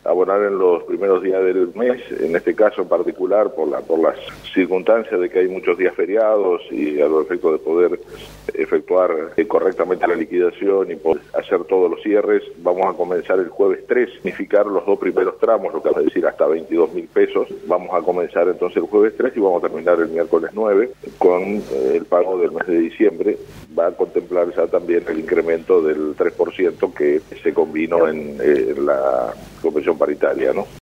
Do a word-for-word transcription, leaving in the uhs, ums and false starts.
abonar en los primeros días del mes, en este caso en particular por la por las circunstancias de que hay muchos días feriados y a los efectos de poder efectuar eh, correctamente la liquidación y poder hacer todos los cierres, vamos a comenzar el jueves tres, significar los dos primeros tramos, lo que va a decir hasta veintidós mil pesos. Vamos a comenzar entonces el jueves tres y vamos a terminar el miércoles nueve con eh, el pago del mes de diciembre. Va a contemplar ya también el incremento del tres por ciento que se combinó en, eh, en la convención paritaria, ¿no?